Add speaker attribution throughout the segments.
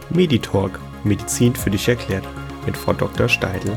Speaker 1: Meditalk – Medizin für dich erklärt mit Frau Dr. Steidl.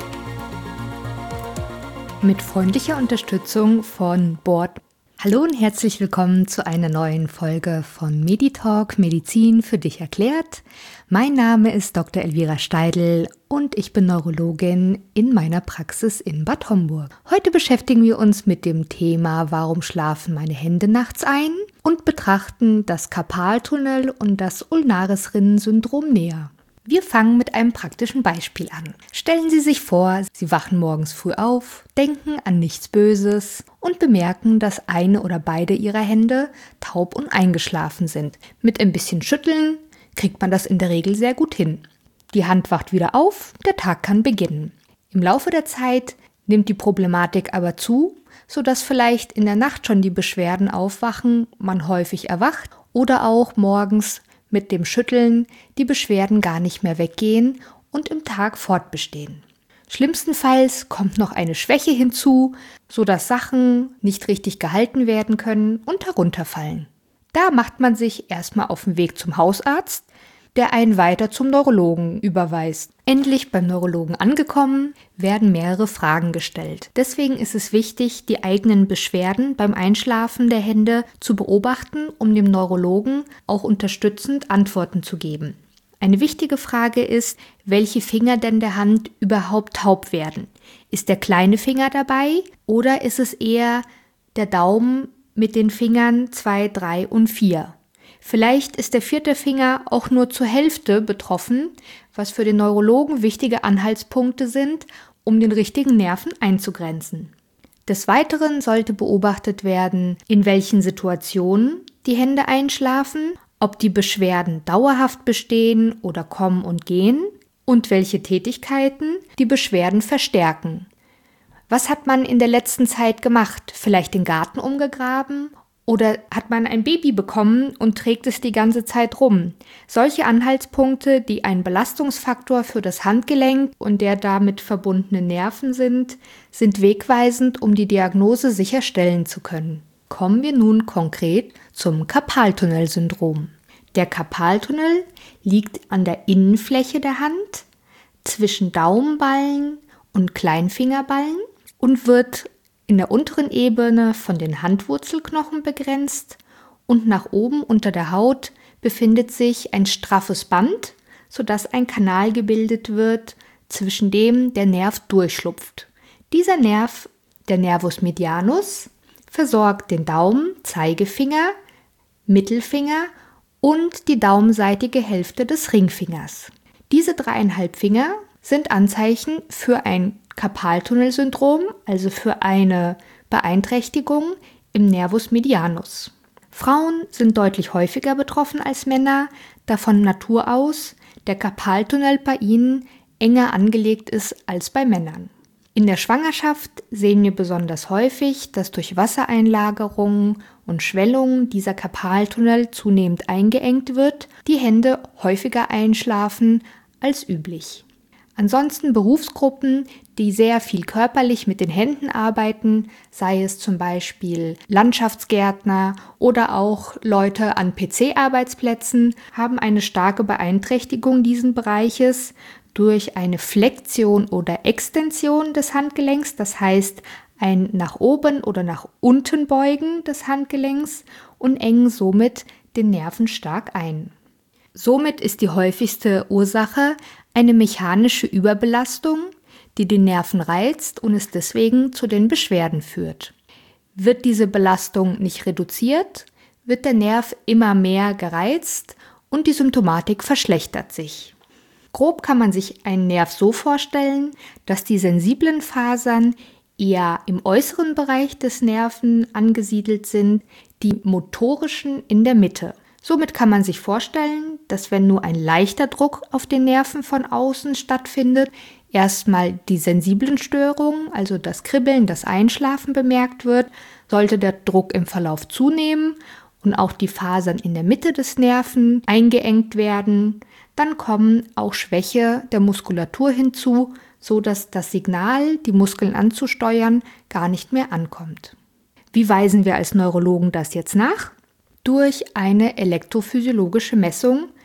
Speaker 2: Mit freundlicher Unterstützung von Bord. Hallo und herzlich willkommen zu einer neuen Folge von Meditalk – Medizin für dich erklärt. Mein Name ist Dr. Elvira Steidl und ich bin Neurologin in meiner Praxis in Bad Homburg. Heute beschäftigen wir uns mit dem Thema Warum schlafen meine Hände nachts ein? Und betrachten das Karpaltunnel und das Ulnarisrinnen-Syndrom näher. Wir fangen mit einem praktischen Beispiel an. Stellen Sie sich vor, Sie wachen morgens früh auf, denken an nichts Böses und bemerken, dass eine oder beide Ihrer Hände taub und eingeschlafen sind. Mit ein bisschen Schütteln kriegt man das in der Regel sehr gut hin. Die Hand wacht wieder auf, der Tag kann beginnen. Im Laufe der Zeit nimmt die Problematik aber zu, sodass vielleicht in der Nacht schon die Beschwerden aufwachen, man häufig erwacht oder auch morgens mit dem Schütteln die Beschwerden gar nicht mehr weggehen und im Tag fortbestehen. Schlimmstenfalls kommt noch eine Schwäche hinzu, sodass Sachen nicht richtig gehalten werden können und herunterfallen. Da macht man sich erstmal auf den Weg zum Hausarzt, der einen weiter zum Neurologen überweist. Endlich beim Neurologen angekommen, werden mehrere Fragen gestellt. Deswegen ist es wichtig, die eigenen Beschwerden beim Einschlafen der Hände zu beobachten, um dem Neurologen auch unterstützend Antworten zu geben. Eine wichtige Frage ist, welche Finger denn der Hand überhaupt taub werden. Ist der kleine Finger dabei oder ist es eher der Daumen mit den Fingern 2, 3 und 4? Vielleicht ist der 4. Finger auch nur zur Hälfte betroffen, was für den Neurologen wichtige Anhaltspunkte sind, um den richtigen Nerven einzugrenzen. Des Weiteren sollte beobachtet werden, in welchen Situationen die Hände einschlafen, ob die Beschwerden dauerhaft bestehen oder kommen und gehen und welche Tätigkeiten die Beschwerden verstärken. Was hat man in der letzten Zeit gemacht? Vielleicht den Garten umgegraben? Oder hat man ein Baby bekommen und trägt es die ganze Zeit rum? Solche Anhaltspunkte, die ein Belastungsfaktor für das Handgelenk und der damit verbundenen Nerven sind wegweisend, um die Diagnose sicherstellen zu können. Kommen wir nun konkret zum Karpaltunnelsyndrom. Der Karpaltunnel liegt an der Innenfläche der Hand zwischen Daumenballen und Kleinfingerballen und wird in der unteren Ebene von den Handwurzelknochen begrenzt und nach oben unter der Haut befindet sich ein straffes Band, sodass ein Kanal gebildet wird, zwischen dem der Nerv durchschlupft. Dieser Nerv, der Nervus medianus, versorgt den Daumen, Zeigefinger, Mittelfinger und die daumenseitige Hälfte des Ringfingers. Diese 3,5 Finger sind Anzeichen für ein Karpaltunnelsyndrom, also für eine Beeinträchtigung im Nervus medianus. Frauen sind deutlich häufiger betroffen als Männer, da von Natur aus der Karpaltunnel bei ihnen enger angelegt ist als bei Männern. In der Schwangerschaft sehen wir besonders häufig, dass durch Wassereinlagerungen und Schwellungen dieser Karpaltunnel zunehmend eingeengt wird, die Hände häufiger einschlafen als üblich. Ansonsten Berufsgruppen, die sehr viel körperlich mit den Händen arbeiten, sei es zum Beispiel Landschaftsgärtner oder auch Leute an PC-Arbeitsplätzen, haben eine starke Beeinträchtigung dieses Bereiches durch eine Flexion oder Extension des Handgelenks, das heißt ein nach oben oder nach unten beugen des Handgelenks und engen somit den Nerven stark ein. Somit ist die häufigste Ursache eine mechanische Überbelastung, die den Nerven reizt und es deswegen zu den Beschwerden führt. Wird diese Belastung nicht reduziert, wird der Nerv immer mehr gereizt und die Symptomatik verschlechtert sich. Grob kann man sich einen Nerv so vorstellen, dass die sensiblen Fasern eher im äußeren Bereich des Nerven angesiedelt sind, die motorischen in der Mitte. Somit kann man sich vorstellen, dass wenn nur ein leichter Druck auf den Nerven von außen stattfindet, erstmal die sensiblen Störungen, also das Kribbeln, das Einschlafen bemerkt wird, sollte der Druck im Verlauf zunehmen und auch die Fasern in der Mitte des Nerven eingeengt werden, dann kommen auch Schwäche der Muskulatur hinzu, so dass das Signal, die Muskeln anzusteuern, gar nicht mehr ankommt. Wie weisen wir als Neurologen das jetzt nach? Durch eine elektrophysiologische Messung,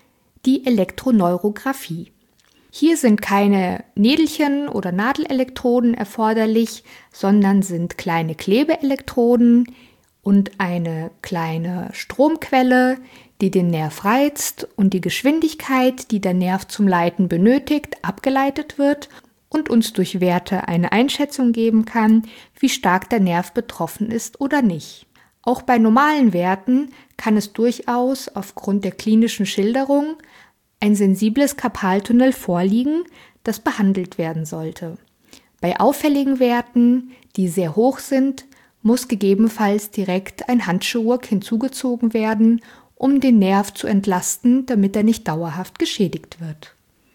Speaker 2: die Elektroneurographie. Hier sind keine Nädelchen oder Nadelelektroden erforderlich, sondern sind kleine Klebeelektroden und eine kleine Stromquelle, die den Nerv reizt und die Geschwindigkeit, die der Nerv zum Leiten benötigt, abgeleitet wird und uns durch Werte eine Einschätzung geben kann, wie stark der Nerv betroffen ist oder nicht. Auch bei normalen Werten kann es durchaus aufgrund der klinischen Schilderung ein sensibles Karpaltunnel vorliegen, das behandelt werden sollte. Bei auffälligen Werten, die sehr hoch sind, muss gegebenenfalls direkt ein Handschuhwerk hinzugezogen werden, um den Nerv zu entlasten, damit er nicht dauerhaft geschädigt wird.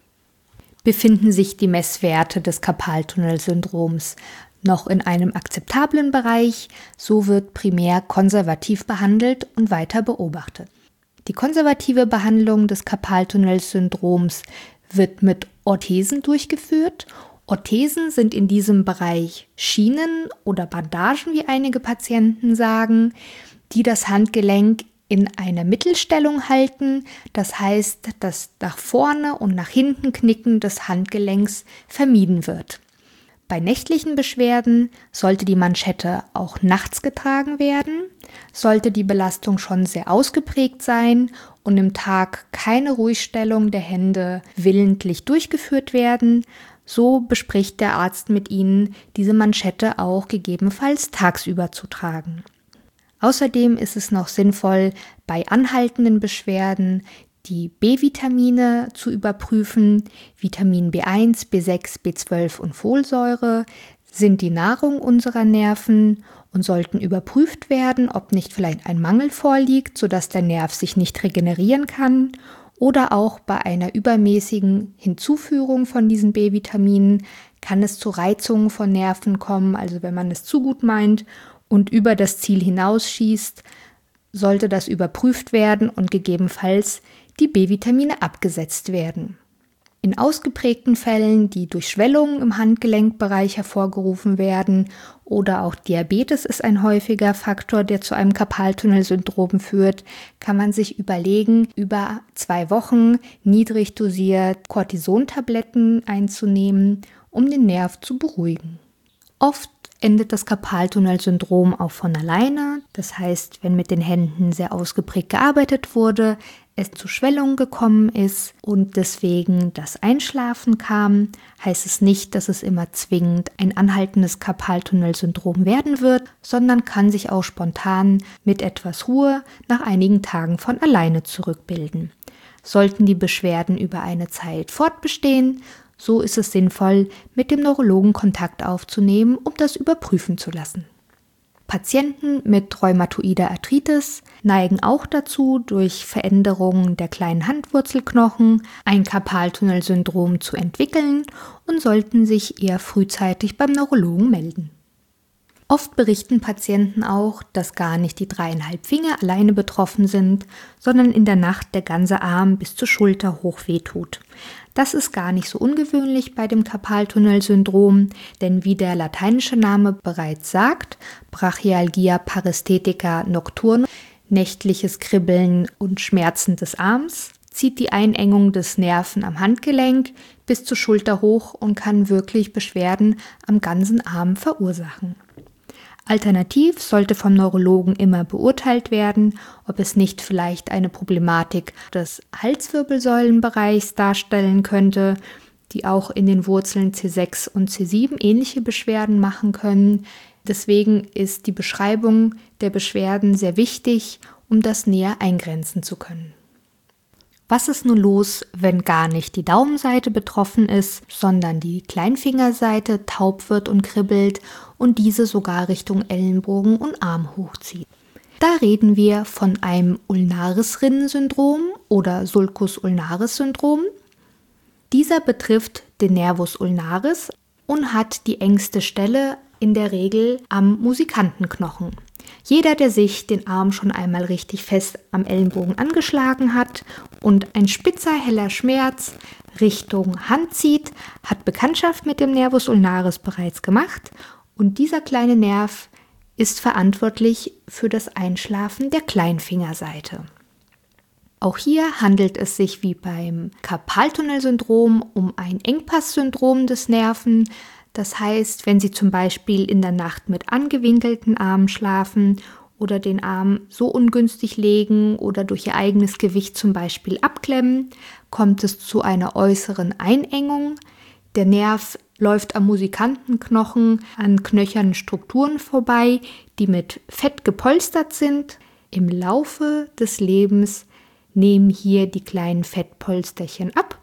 Speaker 2: Befinden sich die Messwerte des Karpaltunnelsyndroms noch in einem akzeptablen Bereich, so wird primär konservativ behandelt und weiter beobachtet. Die konservative Behandlung des Karpaltunnelsyndroms wird mit Orthesen durchgeführt. Orthesen sind in diesem Bereich Schienen oder Bandagen, wie einige Patienten sagen, die das Handgelenk in einer Mittelstellung halten. Das heißt, das nach vorne und nach hinten Knicken des Handgelenks vermieden wird. Bei nächtlichen Beschwerden sollte die Manschette auch nachts getragen werden, sollte die Belastung schon sehr ausgeprägt sein und im Tag keine Ruhigstellung der Hände willentlich durchgeführt werden, so bespricht der Arzt mit Ihnen, diese Manschette auch gegebenenfalls tagsüber zu tragen. Außerdem ist es noch sinnvoll, bei anhaltenden Beschwerden die B-Vitamine zu überprüfen. Vitamin B1, B6, B12 und Folsäure sind die Nahrung unserer Nerven und sollten überprüft werden, ob nicht vielleicht ein Mangel vorliegt, sodass der Nerv sich nicht regenerieren kann. Oder auch bei einer übermäßigen Hinzuführung von diesen B-Vitaminen kann es zu Reizungen von Nerven kommen. Also wenn man es zu gut meint und über das Ziel hinausschießt, sollte das überprüft werden und gegebenenfalls die B-Vitamine abgesetzt werden. In ausgeprägten Fällen, die durch Schwellungen im Handgelenkbereich hervorgerufen werden, oder auch Diabetes ist ein häufiger Faktor, der zu einem Karpaltunnelsyndrom führt, kann man sich überlegen, über 2 Wochen niedrig dosiert Cortisontabletten einzunehmen, um den Nerv zu beruhigen. Oft endet das Karpaltunnelsyndrom auch von alleine. Das heißt, wenn mit den Händen sehr ausgeprägt gearbeitet wurde, es zu Schwellungen gekommen ist und deswegen das Einschlafen kam, heißt es nicht, dass es immer zwingend ein anhaltendes Karpaltunnelsyndrom werden wird, sondern kann sich auch spontan mit etwas Ruhe nach einigen Tagen von alleine zurückbilden. Sollten die Beschwerden über eine Zeit fortbestehen, so ist es sinnvoll, mit dem Neurologen Kontakt aufzunehmen, um das überprüfen zu lassen. Patienten mit rheumatoider Arthritis neigen auch dazu, durch Veränderungen der kleinen Handwurzelknochen ein Karpaltunnelsyndrom zu entwickeln und sollten sich eher frühzeitig beim Neurologen melden. Oft berichten Patienten auch, dass gar nicht die 3,5 Finger alleine betroffen sind, sondern in der Nacht der ganze Arm bis zur Schulter hoch wehtut. Das ist gar nicht so ungewöhnlich bei dem Karpaltunnelsyndrom, denn wie der lateinische Name bereits sagt, Brachialgia paresthetica nocturna, nächtliches Kribbeln und Schmerzen des Arms, zieht die Einengung des Nerven am Handgelenk bis zur Schulter hoch und kann wirklich Beschwerden am ganzen Arm verursachen. Alternativ sollte vom Neurologen immer beurteilt werden, ob es nicht vielleicht eine Problematik des Halswirbelsäulenbereichs darstellen könnte, die auch in den Wurzeln C6 und C7 ähnliche Beschwerden machen können. Deswegen ist die Beschreibung der Beschwerden sehr wichtig, um das näher eingrenzen zu können. Was ist nun los, wenn gar nicht die Daumenseite betroffen ist, sondern die Kleinfingerseite taub wird und kribbelt und diese sogar Richtung Ellenbogen und Arm hochzieht? Da reden wir von einem Ulnaris-Rinnen-Syndrom oder Sulcus-Ulnaris-Syndrom. Dieser betrifft den Nervus ulnaris und hat die engste Stelle in der Regel am Musikantenknochen. Jeder, der sich den Arm schon einmal richtig fest am Ellenbogen angeschlagen hat und ein spitzer, heller Schmerz Richtung Hand zieht, hat Bekanntschaft mit dem Nervus ulnaris bereits gemacht und dieser kleine Nerv ist verantwortlich für das Einschlafen der Kleinfingerseite. Auch hier handelt es sich wie beim Karpaltunnelsyndrom um ein Engpasssyndrom des Nerven. Das heißt, wenn Sie zum Beispiel in der Nacht mit angewinkelten Armen schlafen oder den Arm so ungünstig legen oder durch Ihr eigenes Gewicht zum Beispiel abklemmen, kommt es zu einer äußeren Einengung. Der Nerv läuft am Musikantenknochen an knöchernen Strukturen vorbei, die mit Fett gepolstert sind. Im Laufe des Lebens nehmen hier die kleinen Fettpolsterchen ab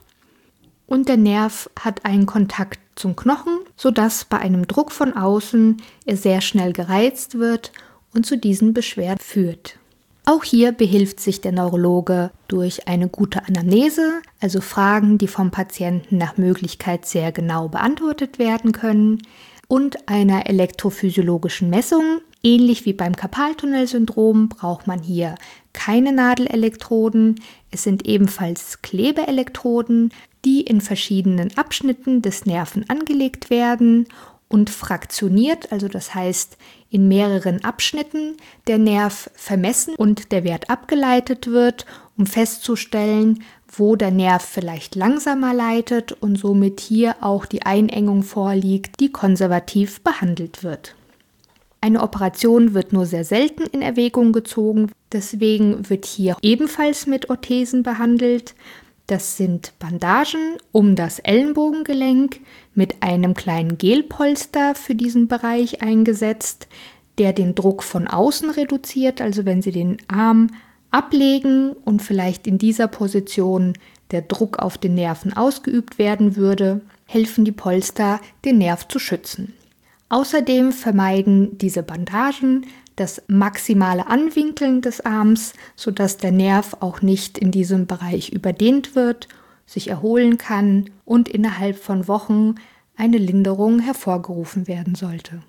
Speaker 2: und der Nerv hat einen Kontakt zum Knochen, sodass bei einem Druck von außen er sehr schnell gereizt wird und zu diesen Beschwerden führt. Auch hier behilft sich der Neurologe durch eine gute Anamnese, also Fragen, die vom Patienten nach Möglichkeit sehr genau beantwortet werden können, und einer elektrophysiologischen Messung. Ähnlich wie beim Karpaltunnelsyndrom braucht man hier keine Nadelelektroden. Es sind ebenfalls Klebeelektroden, die in verschiedenen Abschnitten des Nerven angelegt werden und fraktioniert, also das heißt in mehreren Abschnitten, der Nerv vermessen und der Wert abgeleitet wird, um festzustellen, wo der Nerv vielleicht langsamer leitet und somit hier auch die Einengung vorliegt, die konservativ behandelt wird. Eine Operation wird nur sehr selten in Erwägung gezogen, deswegen wird hier ebenfalls mit Orthesen behandelt. Das sind Bandagen um das Ellenbogengelenk mit einem kleinen Gelpolster für diesen Bereich eingesetzt, der den Druck von außen reduziert. Also wenn Sie den Arm ablegen und vielleicht in dieser Position der Druck auf den Nerven ausgeübt werden würde, helfen die Polster, den Nerv zu schützen. Außerdem vermeiden diese Bandagen das maximale Anwinkeln des Arms, sodass der Nerv auch nicht in diesem Bereich überdehnt wird, sich erholen kann und innerhalb von Wochen eine Linderung hervorgerufen werden sollte.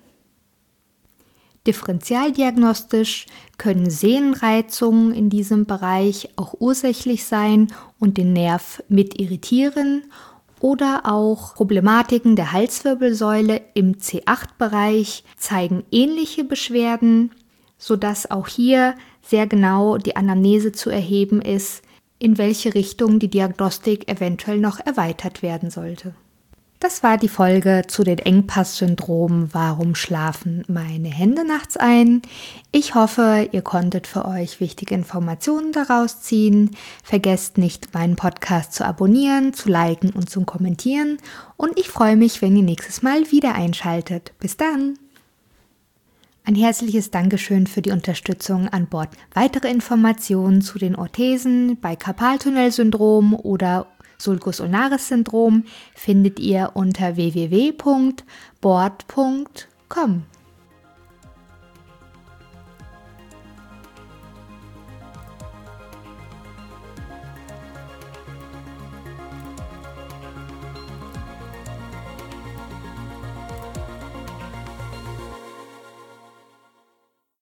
Speaker 2: Differentialdiagnostisch können Sehnenreizungen in diesem Bereich auch ursächlich sein und den Nerv mit irritieren oder auch Problematiken der Halswirbelsäule im C8-Bereich zeigen ähnliche Beschwerden, sodass auch hier sehr genau die Anamnese zu erheben ist, in welche Richtung die Diagnostik eventuell noch erweitert werden sollte. Das war die Folge zu den Engpasssyndromen. Warum schlafen meine Hände nachts ein? Ich hoffe, ihr konntet für euch wichtige Informationen daraus ziehen. Vergesst nicht, meinen Podcast zu abonnieren, zu liken und zu kommentieren. Und ich freue mich, wenn ihr nächstes Mal wieder einschaltet. Bis dann! Ein herzliches Dankeschön für die Unterstützung an Bord. Weitere Informationen zu den Orthesen bei Karpaltunnelsyndrom oder Sulcus ulnaris Syndrom findet ihr unter www.bord.com.